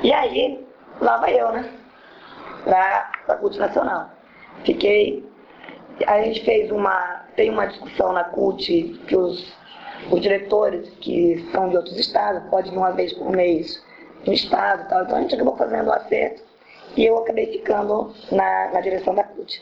E aí, lá vai eu, né? Para a CUT Nacional. A gente tem uma discussão na CUT que os diretores que são de outros estados podem ir uma vez por mês no estado e tal. Então a gente acabou fazendo o acerto e eu acabei ficando na direção da CUT.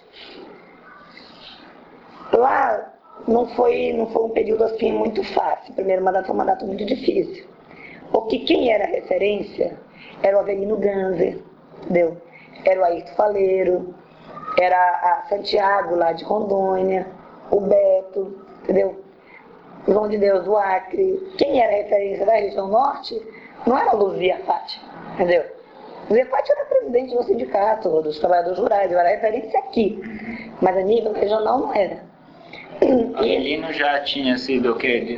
Lá não foi um período assim muito fácil. O primeiro mandato foi um mandato muito difícil. Porque quem era referência era o Avelino Ganzer, entendeu? Era o Ayrton Faleiro, era a Santiago lá de Rondônia, o Beto, entendeu? O João de Deus do Acre. Quem era referência da região norte não era a Luzia Fati, entendeu? Luzia Fati era presidente do sindicato dos trabalhadores rurais, eu era referência aqui, mas a nível regional não era. O Avelino já tinha sido o quê?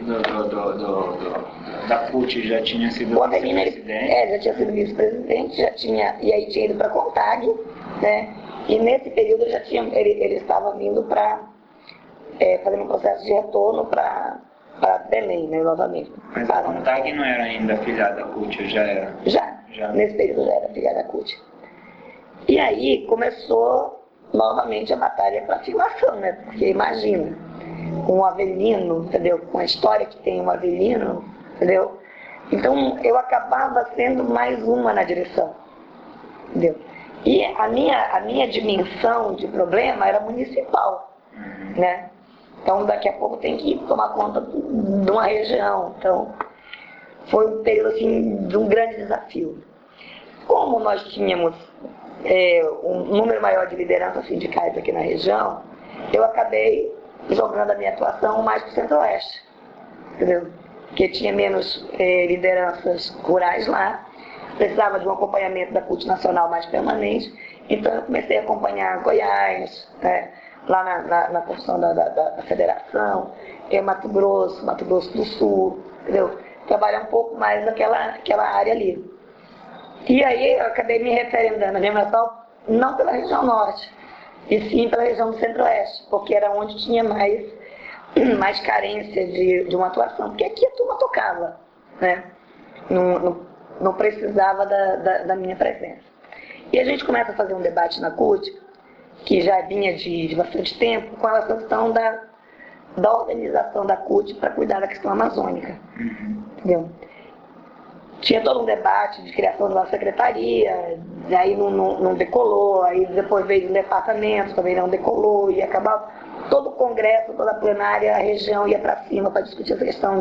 Da CUT já tinha sido vice-presidente? Já tinha sido vice-presidente, e aí tinha ido para a CONTAG, né? E nesse período ele estava vindo para fazer um processo de retorno para Belém, né, novamente. Mas a CONTAG não era ainda afiliada à CUT, já era? Já, nesse período já era afiliada à CUT. E aí começou novamente a batalha para afirmação, né? Porque imagina, um Avelino, entendeu? Com a história que tem um Avelino, entendeu? Então eu acabava sendo mais uma na direção, entendeu? E a minha dimensão de problema era municipal, né? Então daqui a pouco tem que tomar conta de uma região. Então foi um período assim, de um grande desafio. Como nós tínhamos um número maior de lideranças sindicais aqui na região, eu acabei jogando a minha atuação mais para o Centro-Oeste, entendeu? Porque tinha menos lideranças rurais lá, precisava de um acompanhamento da CUT Nacional mais permanente, então eu comecei a acompanhar Goiás, né, lá na construção da federação, Mato Grosso do Sul, entendeu? Trabalhar um pouco mais naquela área ali. E aí eu acabei me referendando a minha nação não pela região norte, e sim pela região do Centro-Oeste, porque era onde tinha mais carência de uma atuação, porque aqui a turma tocava, né? Não precisava da minha presença. E a gente começa a fazer um debate na CUT, que já vinha de bastante tempo, com relação à questão da organização da CUT para cuidar da questão amazônica. Entendeu? Tinha todo um debate de criação de uma secretaria, aí não decolou, aí depois veio um departamento, também não decolou, e acabava todo o congresso, toda a plenária, a região ia para cima para discutir essa questão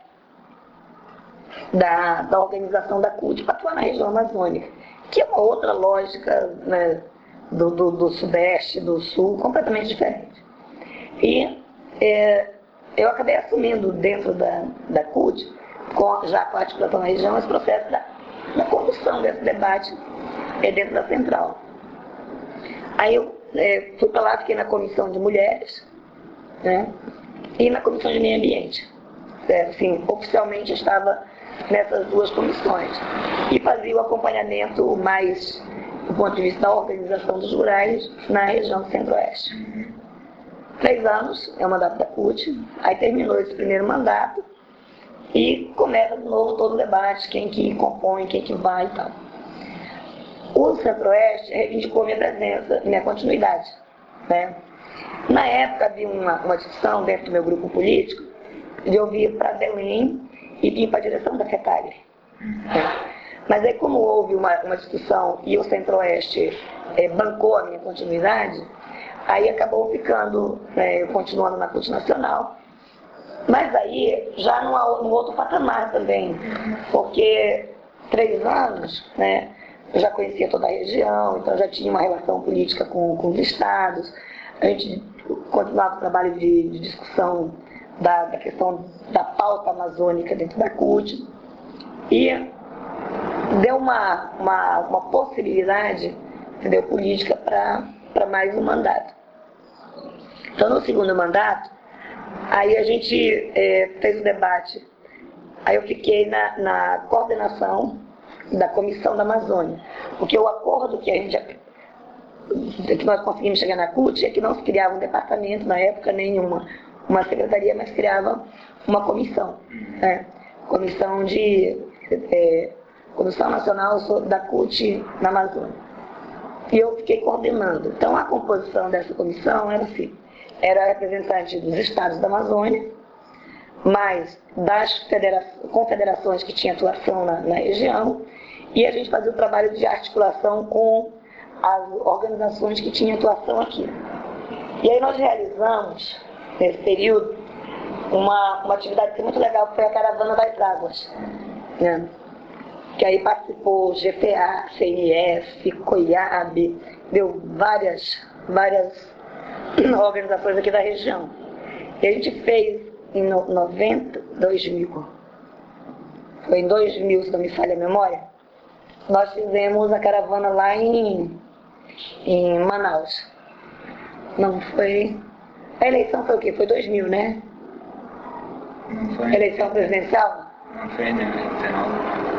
da organização da CUT para atuar na região amazônica, que é uma outra lógica, né, do Sudeste, do Sul, completamente diferente. E eu acabei assumindo dentro da CUT, já com a articulação na região, esse processo da condução desse debate dentro da central. Aí eu fui para lá, fiquei na comissão de mulheres, né, e na comissão de meio ambiente. Assim, oficialmente eu estava nessas duas comissões e fazia o acompanhamento mais do ponto de vista da organização dos rurais na região do Centro-Oeste. 3 anos é o mandato da CUT, aí terminou esse primeiro mandato e começa de novo todo o debate, quem que compõe, quem que vai e tal. O Centro-Oeste reivindicou minha presença, minha continuidade, né? Na época havia uma discussão dentro do meu grupo político de eu vir para Belém e vir para a direção da FETAGRE. Mas aí como houve uma discussão e o Centro-Oeste bancou a minha continuidade, aí acabou ficando, continuando na CUT Nacional, mas aí já num outro patamar também, porque 3 anos, né, eu já conhecia toda a região, então já tinha uma relação política com os estados, a gente continuava o trabalho de discussão da questão da pauta amazônica dentro da CUT, e deu uma possibilidade, entendeu, política para mais um mandato. Então, no segundo mandato, aí a gente fez o debate, aí eu fiquei na coordenação da Comissão da Amazônia, porque o acordo que nós conseguimos chegar na CUT é que não se criava um departamento na época, nenhuma uma secretaria, mas criava uma comissão, né? Comissão de Comissão Nacional da CUT na Amazônia. E eu fiquei coordenando. Então, a composição dessa comissão era assim, era representante dos estados da Amazônia, mais das confederações que tinham atuação na região, e a gente fazia o trabalho de articulação com as organizações que tinham atuação aqui. E aí nós realizamos, nesse período, uma atividade muito legal, que foi a Caravana das Águas, né? Que aí participou GPA, CNS, COIAB, deu várias organizações aqui da região. E a gente fez em 2000, foi em 2000, se não me falha a memória, nós fizemos a caravana lá em Manaus. Não foi... A eleição foi o quê? Foi 2000, né? Não foi. Eleição presidencial? Não foi em 99.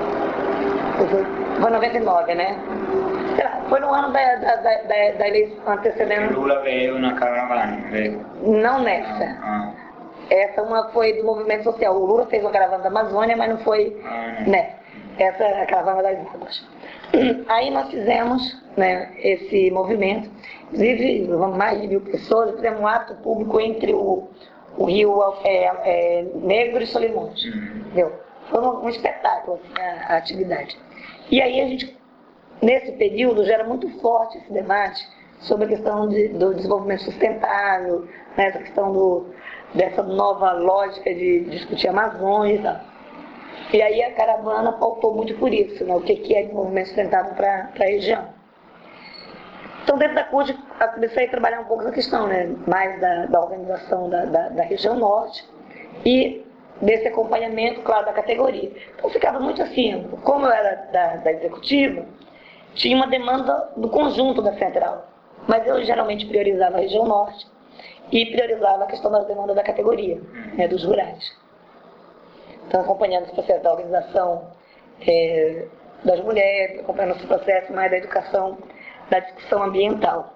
Foi 99, né? Sei lá, foi no ano da eleição antecedendo. Lula veio na caravana, veio. Não nessa. Essa uma foi do movimento social. O Lula fez uma caravana da Amazônia, mas não foi nessa. Essa é a caravana das águas. Aí nós fizemos, né, esse movimento. Inclusive, mais de 1000 pessoas, fizemos um ato público entre o Rio Negro e Solimões. Entendeu? Foi um espetáculo, assim, a atividade. E aí a gente, nesse período, já era muito forte esse debate sobre a questão do desenvolvimento sustentável, né, essa questão dessa nova lógica de discutir a Amazônia e tal. E aí a caravana pautou muito por isso, né, o que é desenvolvimento sustentável para a região. Então, dentro da CUT, eu comecei a trabalhar um pouco essa questão, né, mais da organização da região norte e desse acompanhamento, claro, da categoria. Então, ficava muito assim, como eu era da executiva, tinha uma demanda do conjunto da central, mas eu geralmente priorizava a região norte e priorizava a questão das demandas da categoria, né, dos rurais. Então, acompanhando esse processo da organização das mulheres, acompanhando esse processo mais da educação, da discussão ambiental.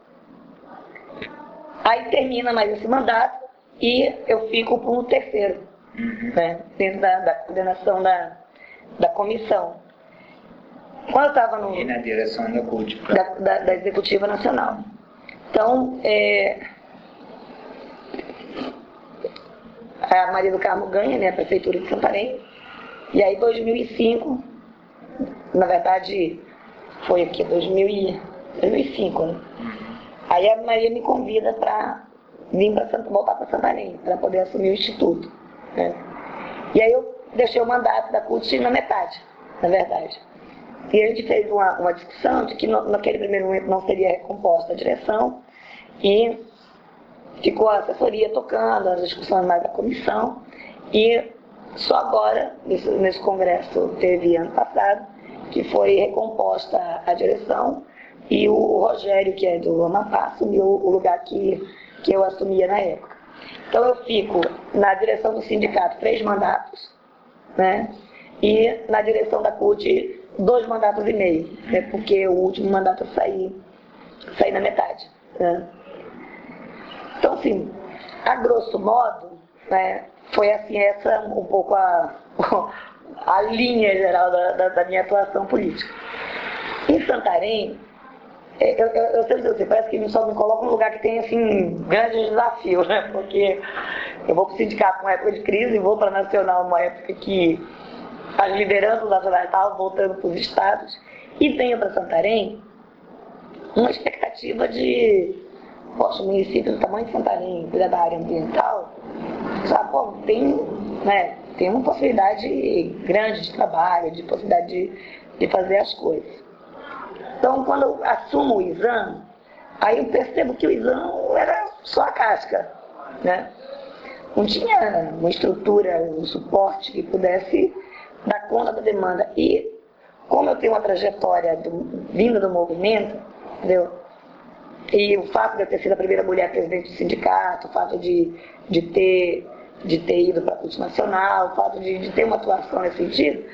Aí termina mais esse mandato e eu fico para o terceiro, né, dentro da coordenação da comissão. Quando eu estava E na direção da CUT. Da Executiva Nacional. Então, a Maria do Carmo ganha, né, a Prefeitura de Santarém. E aí, 2005, na verdade, foi aqui, 2005, né? Aí a Maria me convida para voltar para Santarém, para poder assumir o Instituto, né? E aí eu deixei o mandato da CUT na metade, na verdade. E a gente fez uma discussão de que naquele primeiro momento não seria recomposta a direção e ficou a assessoria tocando, as discussões mais da comissão, e só agora, nesse congresso teve ano passado, que foi recomposta a direção e o Rogério, que é do Amapá, assumiu o lugar que eu assumia na época. Então eu fico na direção do sindicato 3 mandatos, né? E na direção da CUT 2 mandatos e meio, né? Porque o último mandato eu saí na metade, né? Então, assim, a grosso modo, né, foi assim, essa um pouco a linha geral da minha atuação política. Em Santarém, eu sempre digo assim, parece que só me coloca num lugar que tem, assim, grandes desafios, né? Porque eu vou para o sindicato numa época de crise, vou para a Nacional numa época que as lideranças nacionais estavam voltando para os estados, e tenho para Santarém uma expectativa de, poxa, o município do tamanho de Santarém, cuidar da área ambiental, sabe, pô, tem uma possibilidade grande de trabalho, de possibilidade de fazer as coisas. Então, quando eu assumo o exame, aí eu percebo que o exame era só a casca, né? Não tinha uma estrutura, um suporte que pudesse dar conta da demanda. E como eu tenho uma trajetória vinda do movimento, entendeu? E o fato de eu ter sido a primeira mulher presidente do sindicato, o fato de ter ido para a CUT Nacional, o fato de ter uma atuação nesse sentido,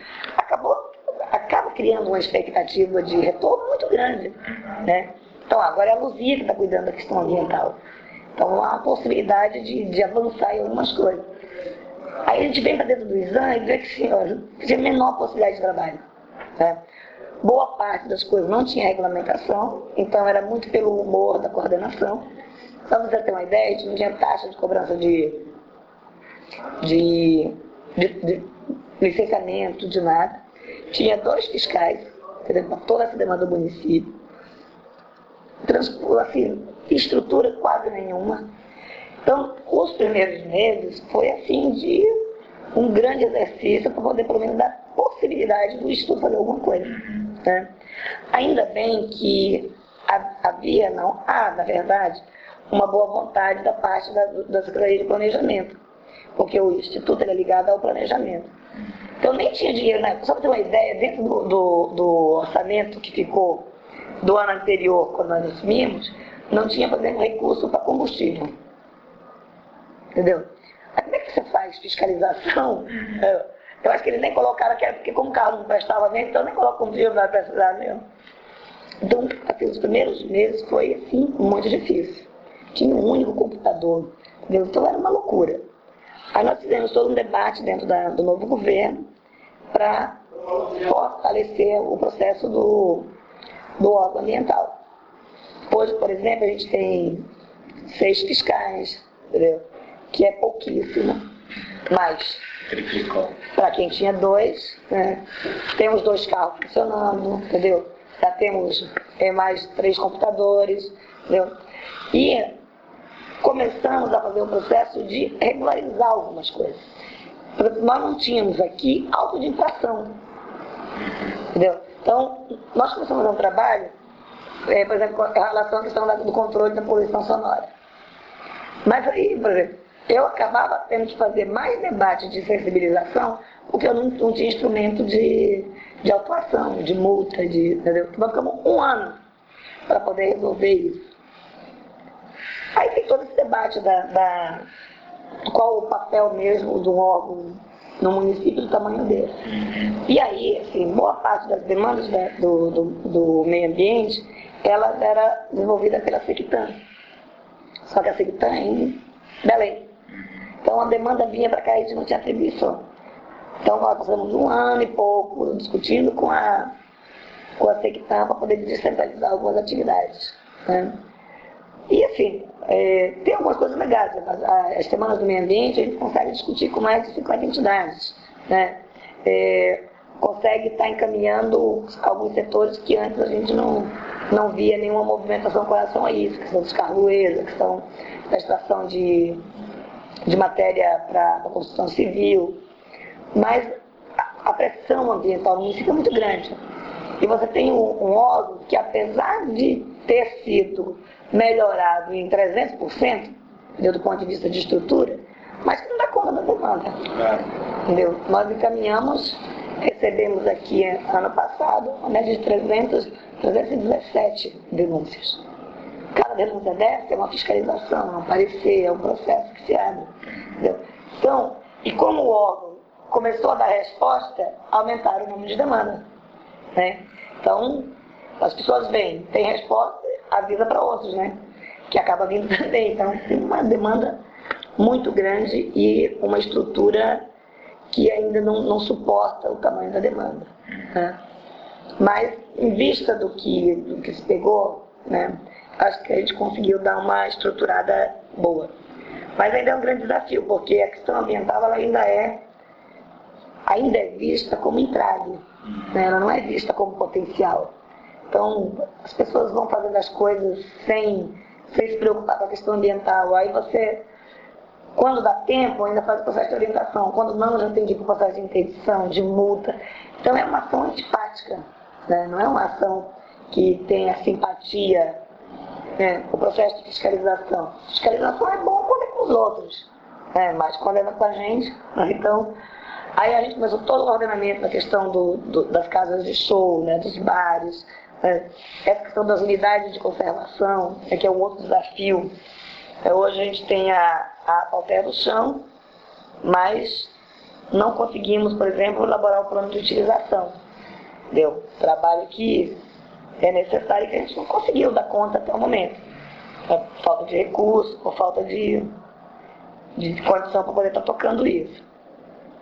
acaba criando uma expectativa de retorno muito grande, né? Então, agora é a Luzia que está cuidando da questão ambiental. Então, há a possibilidade de avançar em algumas coisas. Aí a gente vem para dentro do exame e vê que, sim, ó, tinha a menor possibilidade de trabalho. né? Boa parte das coisas não tinha regulamentação, então era muito pelo humor da coordenação. Só para você ter uma ideia, a gente não tinha taxa de cobrança de licenciamento, de nada. Tinha 2 fiscais, para toda essa demanda do município. Assim, estrutura quase nenhuma. Então, os primeiros meses foi assim de um grande exercício para poder, pelo menos, dar possibilidade do Instituto fazer alguma coisa. Né? Ainda bem que havia, não há, na verdade, uma boa vontade da parte da Secretaria de Planejamento, porque o Instituto era ligado ao planejamento. Então nem tinha dinheiro, né? Só para ter uma ideia, dentro do orçamento que ficou do ano anterior, quando nós assumimos, não tinha, por exemplo, recurso para combustível. Entendeu? Aí como é que você faz fiscalização? Eu acho que eles nem colocaram, porque como o carro não prestava nem, então nem colocam combustível para precisar mesmo. Então, assim, os primeiros meses foi assim, muito difícil. Tinha um único computador, entendeu? Então era uma loucura. Aí nós fizemos todo um debate dentro do novo governo para fortalecer o processo do órgão ambiental. Hoje, por exemplo, a gente tem 6 fiscais, entendeu? Que é pouquíssimo, mas para quem tinha 2, né? Temos 2 carros funcionando, entendeu? Já temos mais 3 computadores, entendeu? E começamos a fazer um processo de regularizar algumas coisas. Nós não tínhamos aqui auto de infração, entendeu? Então, nós começamos a fazer um trabalho, por exemplo, em relação à questão do controle da poluição sonora. Mas aí, por exemplo, eu acabava tendo que fazer mais debate de sensibilização, porque eu não tinha instrumento de autuação, de multa, entendeu? Nós ficamos 1 ano para poder resolver isso. Aí tem todo esse debate qual o papel mesmo do órgão no município do tamanho dele. E aí, assim, boa parte das demandas do meio ambiente, ela era desenvolvida pela Sectan. Só que a Sectan é em Belém. Então a demanda vinha para cá e a gente não tinha atribuição. Então nós passamos 1 ano e pouco discutindo com a Sectan para poder descentralizar algumas atividades. Né? E assim, tem algumas coisas legais. As semanas do meio ambiente a gente consegue discutir com mais de 50 entidades. Né? Consegue estar encaminhando alguns setores que antes a gente não via nenhuma movimentação com relação a isso, que são os carroeiros, que são da extração de matéria para a construção civil. Mas a pressão ambiental no município é muito grande. E você tem um órgão que, apesar de ter sido melhorado em 300%, entendeu, do ponto de vista de estrutura, mas que não dá conta da demanda. Entendeu? Nós encaminhamos, recebemos aqui ano passado uma média de 317 denúncias. Cada denúncia dessa é uma fiscalização, um parecer, é um processo que se abre. Entendeu? Então, e como o órgão começou a dar resposta, aumentaram o número de demandas. Né? Então, as pessoas vêm, tem resposta, avisa para outros, né? Que acaba vindo também. Então, tem uma demanda muito grande e uma estrutura que ainda não suporta o tamanho da demanda. Né? Mas, em vista do que se pegou, né, acho que a gente conseguiu dar uma estruturada boa. Mas ainda é um grande desafio, porque a questão ambiental ela ainda é vista como entrave, né? Ela não é vista como potencial. Então, as pessoas vão fazendo as coisas sem se preocupar com a questão ambiental. Aí você, quando dá tempo, ainda faz o processo de orientação. Quando não, já tem que ir para o processo de interdição, de multa. Então, é uma ação antipática, né? Não é uma ação que tenha simpatia, né? O processo de fiscalização. Fiscalização é bom quando é com os outros, né? Mas quando é com a gente, né? Então, aí a gente começou todo o ordenamento da questão das casas de show, né? Dos bares, essa questão das unidades de conservação, que é um outro desafio. Hoje a gente tem a Alter do Chão, mas não conseguimos, por exemplo, elaborar o plano de utilização. Entendeu? Trabalho que é necessário e que a gente não conseguiu dar conta até o momento. Por falta de recursos, por falta de condição para poder estar tocando isso.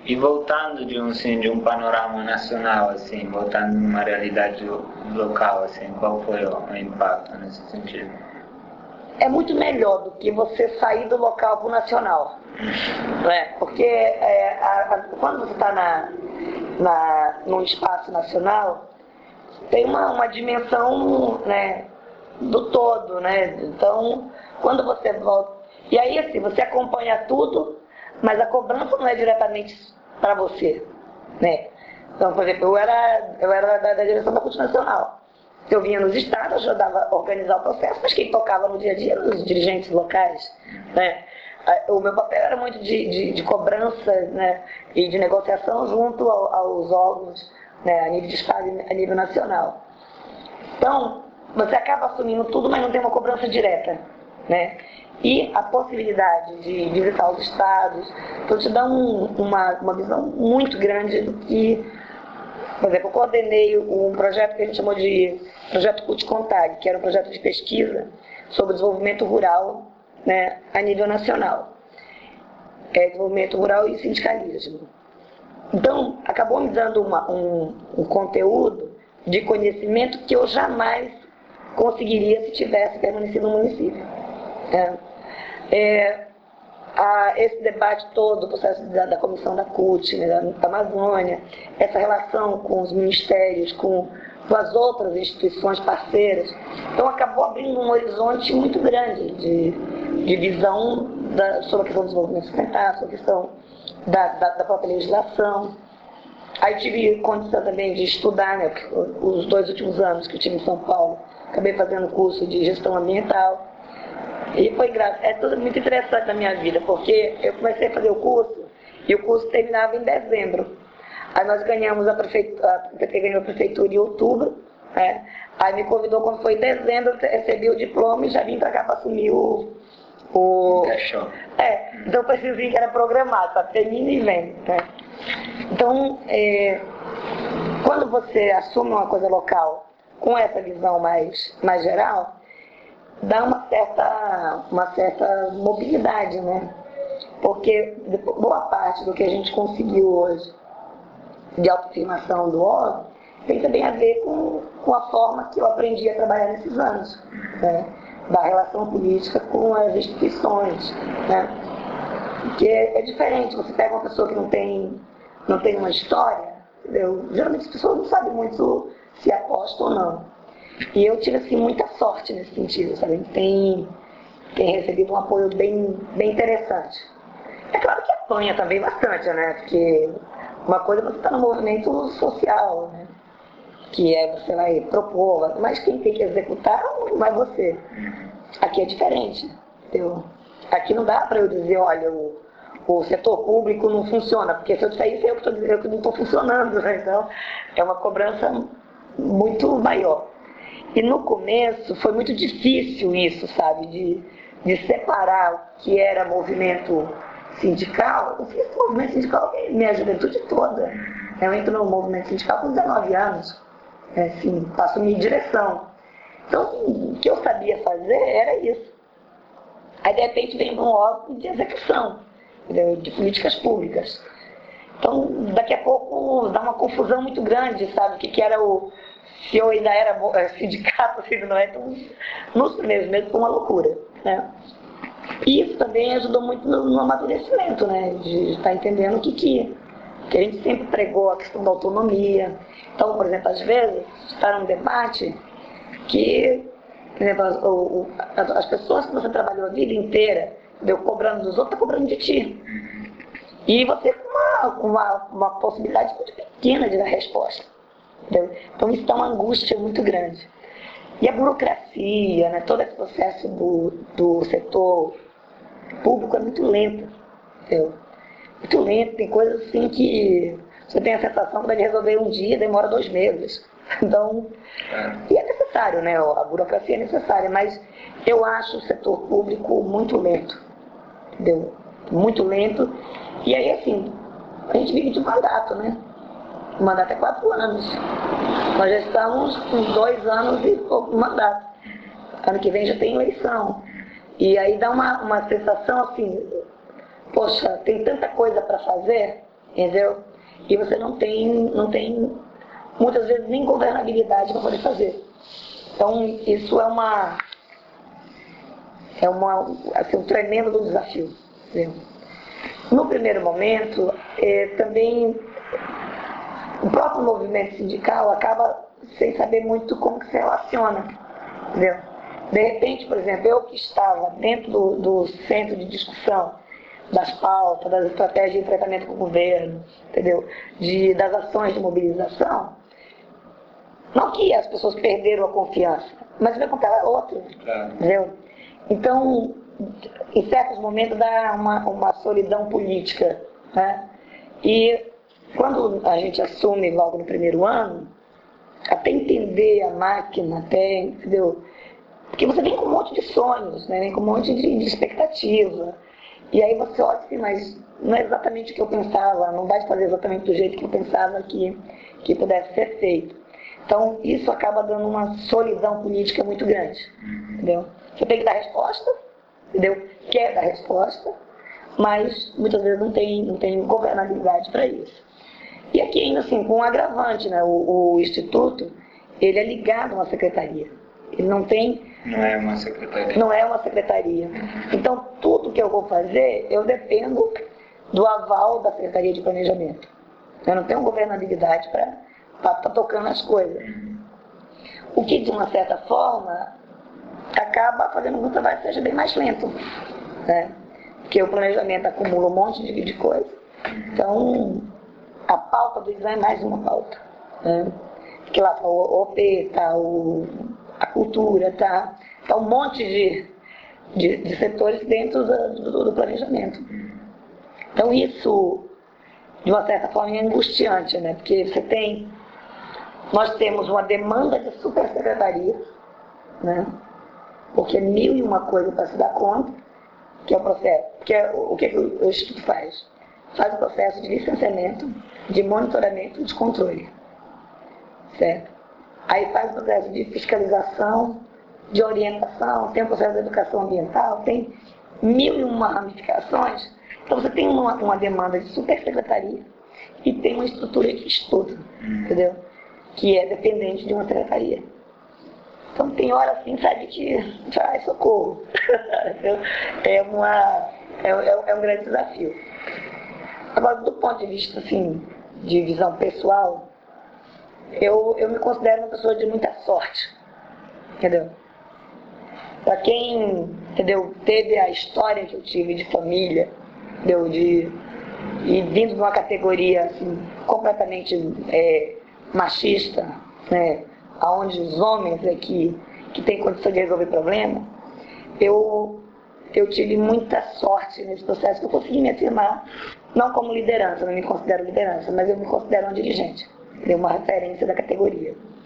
E voltando de um panorama nacional, assim, voltando numa realidade local, assim, qual foi o impacto nesse sentido? É muito melhor do que você sair do local para o nacional. Né? Porque quando você está num espaço nacional, tem uma dimensão, né, do todo, né? Então, quando você volta... E aí, assim, você acompanha tudo, mas a cobrança não é diretamente para você, né? Então, por exemplo, eu era da direção da CUT Nacional. Eu vinha nos estados, ajudava a organizar o processo, mas quem tocava no dia a dia eram os dirigentes locais, né? O meu papel era muito de cobrança, né, e de negociação junto aos órgãos, né, a nível de estado e a nível nacional. Então, você acaba assumindo tudo, mas não tem uma cobrança direta, né? E a possibilidade de visitar os estados, então te dá uma visão muito grande do que... Por exemplo, eu coordenei um projeto que a gente chamou de Projeto CUT-CONTAG, que era um projeto de pesquisa sobre desenvolvimento rural, né, a nível nacional. Desenvolvimento rural e sindicalismo. Então, acabou me dando um conteúdo de conhecimento que eu jamais conseguiria se tivesse permanecido no município. Esse debate todo, o processo da comissão da CUT, né, da Amazônia, essa relação com os ministérios, com as outras instituições parceiras, então acabou abrindo um horizonte muito grande de visão sobre a questão do desenvolvimento sustentável, sobre a questão da própria legislação. Aí tive condição também de estudar, né, os 2 últimos anos que eu tive em São Paulo, acabei fazendo curso de gestão ambiental. E foi é tudo muito interessante na minha vida, porque eu comecei a fazer o curso, e o curso terminava em dezembro. Aí nós ganhamos a PT ganhou a prefeitura em outubro, né? Aí me convidou quando foi em dezembro, eu recebi o diploma e já vim para cá para assumir então eu preciso vir que era programado, sabe? Termina e vem, né? Então, quando você assume uma coisa local com essa visão mais geral, dá uma certa mobilidade, né? Porque boa parte do que a gente conseguiu hoje de autoafirmação do órgão tem também a ver com a forma que eu aprendi a trabalhar nesses anos, né? Da relação política com as instituições, né? Porque é diferente, você pega uma pessoa que não tem uma história, entendeu? Geralmente as pessoas não sabem muito se aposta ou não. E eu tive assim, muita sorte nesse sentido, sabe? Tem recebido um apoio bem interessante. É claro que apanha também bastante, né? Porque uma coisa é você estar no movimento social, né? Que você vai propor, mas quem tem que executar não vai você. Aqui é diferente, entendeu? Aqui não dá para eu dizer, olha, o setor público não funciona, porque se eu disser isso, eu estou dizendo que não estou funcionando, né? Então, é uma cobrança muito maior. E no começo foi muito difícil isso, sabe, de separar o que era movimento sindical. Eu fiz movimento sindical minha juventude toda. Eu entro no movimento sindical com 19 anos, assim, passo minha direção. Então, o que eu sabia fazer era isso. Aí, de repente, vem um órgão de execução, entendeu? De políticas públicas. Então, daqui a pouco dá uma confusão muito grande, sabe, o que era se eu ainda era sindicato, se não é, então, nos primeiros meses foi uma loucura, né? E isso também ajudou muito no amadurecimento, né? De estar entendendo que a gente sempre pregou a questão da autonomia. Então, por exemplo, às vezes, está num debate que, por exemplo, as pessoas que você trabalhou a vida inteira, deu cobrando dos outros, está cobrando de ti. E você com uma possibilidade muito pequena de dar resposta. Entendeu? Então isso dá uma angústia muito grande. E a burocracia, né, todo esse processo do setor público é muito lento. Entendeu? Muito lento, tem coisas assim que você tem a sensação que deve resolver um dia, demora 2 meses. Então, e é necessário, né? A burocracia é necessária, mas eu acho o setor público muito lento. Entendeu? Muito lento. E aí, assim, a gente vive de mandato, né? O mandato é 4 anos. Nós já estamos com 2 anos e pouco de mandato. Ano que vem já tem eleição. E aí dá uma sensação assim, poxa, tem tanta coisa para fazer entendeu? E você não tem muitas vezes nem governabilidade para poder fazer. Então isso é assim, um tremendo desafio, entendeu? No primeiro momento, também o próprio movimento sindical acaba sem saber muito como que se relaciona, entendeu? De repente, por exemplo, eu que estava dentro do centro de discussão das pautas, das estratégias de enfrentamento com o governo, entendeu? Das ações de mobilização, não que as pessoas perderam a confiança, mas vai comprar outra, entendeu? Então, em certos momentos dá uma solidão política, né? E quando a gente assume logo no primeiro ano, até entender a máquina, entendeu? Porque você vem com um monte de sonhos, né? Vem com um monte de expectativa. E aí você olha assim, mas não é exatamente o que eu pensava, não vai fazer exatamente do jeito que eu pensava que pudesse ser feito. Então, isso acaba dando uma solidão política muito grande, entendeu? Você tem que dar resposta, entendeu? Quer dar resposta, mas muitas vezes não tem governabilidade para isso. E aqui ainda assim, com um agravante, né? O Instituto, ele é ligado a uma secretaria. Ele não é uma secretaria. Não é uma secretaria. Então, tudo que eu vou fazer, eu dependo do aval da Secretaria de Planejamento. Eu não tenho governabilidade para estar tocando as coisas. O que, de uma certa forma, acaba fazendo com que o trabalho seja bem mais lento, né? Porque o planejamento acumula um monte de coisa. Então, a pauta do exame é mais uma pauta, né? Porque lá está o OP, está a cultura, está um monte de setores dentro do planejamento. Então isso, de uma certa forma, é angustiante, né? Porque nós temos uma demanda de supersecretaria, né? Porque é 1001 coisa para se dar conta, que é o processo. O que o Instituto faz? Faz o processo de licenciamento, de monitoramento e de controle, certo? Aí faz o processo de fiscalização, de orientação, tem o processo de educação ambiental, tem 1001 ramificações. Então você tem uma demanda de supersecretaria e tem uma estrutura de estudo, entendeu? Que é dependente de uma secretaria. Então tem hora assim, sabe, que socorro. É um grande desafio. Agora, do ponto de vista assim, de visão pessoal, eu me considero uma pessoa de muita sorte, entendeu? Para quem, entendeu, teve a história que eu tive de família, entendeu, e vindo de uma categoria assim, completamente machista, né, onde os homens que têm condição de resolver problema, eu tive muita sorte nesse processo, que eu consegui me afirmar, não como liderança, não me considero liderança, mas eu me considero uma dirigente, uma referência da categoria.